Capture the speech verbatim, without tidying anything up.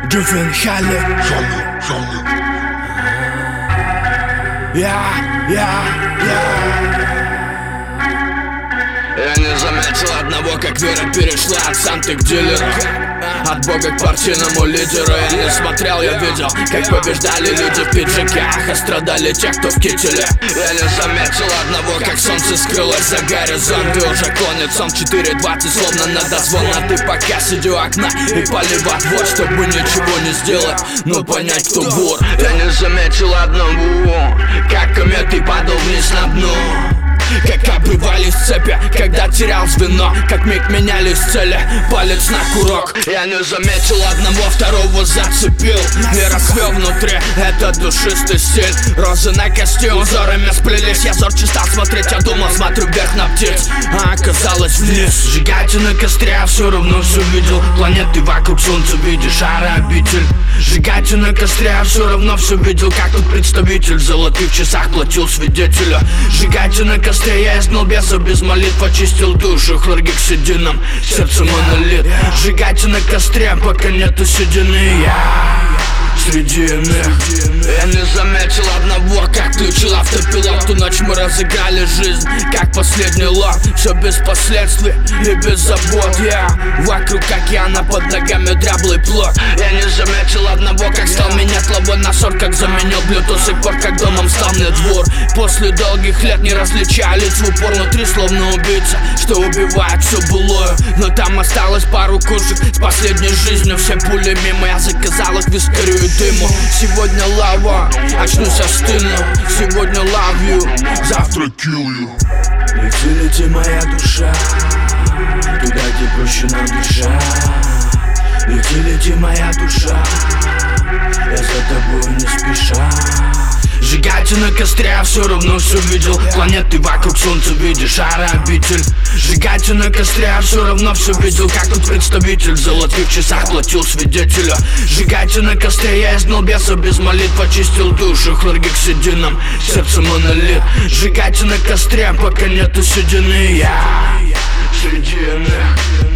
Дюфин Халли. Я, я, я. Я не заметил одного, как вера перешла от санты к дилеру, от бога к партийному лидеру. Я не смотрел, я видел, как побеждали люди в пиджаках, а страдали те, кто в кителе. Я не заметил одного, как солнце скрылось за горизонт, и уже клонится он в четыре двадцать, словно на дозвон. А ты пока сиди у окна и пали в отвод, чтобы ничего не сделать, но понять, кто вор. Я не заметил одного, как кометы падал вниз на дно, как обрывались цепи, когда терял звено, как миг менялись цели, палец на курок. Я не заметил одного, второго зацепил и расцвел внутри этот душистый стиль. Розы на кости узорами сплелись, я зорче стал смотреть, я думал, смотрю вверх на птиц, а оказалось вниз. Сжигайте на костре, я все равно все видел, планеты вокруг солнца видишь, шара обитель. Сжигайте на костре, я все равно все видел, как тут представитель в золотых часах платил свидетелю. Сжигайте на костре, я изгнал беса без молитв, очистил душу хлоргексидином, сердце монолит. Сжигайте на костре, пока нету седины. Я среди иных. Я не заметил одного, как включил автопилот. Ту ночь мы разыграли жизнь, как последний лот. Все без последствий и без забот. Я вокруг океана, под ногами дряблый плод. Я не заметил одного, как стал менять лобой на сорт, как заменил блютуз и порт, как домом стал мне двор. После долгих лет не различая лиц в упор, внутри словно убийца, что убивает все былое. Но там осталось пару кушек с последней жизнью. Все пули мимо, я заказал их вискарю и дыму. Сегодня лава, очнусь остыну. Сегодня love you, завтра kill you. Лети, лети, моя душа, туда, где проще нам дышать. Лети, лети, моя душа, я за тобой не спеша. Сжигайте на костре, я все равно все видел, планеты вокруг солнца видишь, шара обитель. Сжигайте на костре, я все равно все видел, как тут представитель в золотых часах платил свидетелю. Сжигайте на костре, я изгнал беса без молитв, очистил душу хлоргексидином, сердце монолит. Сжигайте на костре, пока нету седины. Я среди иных.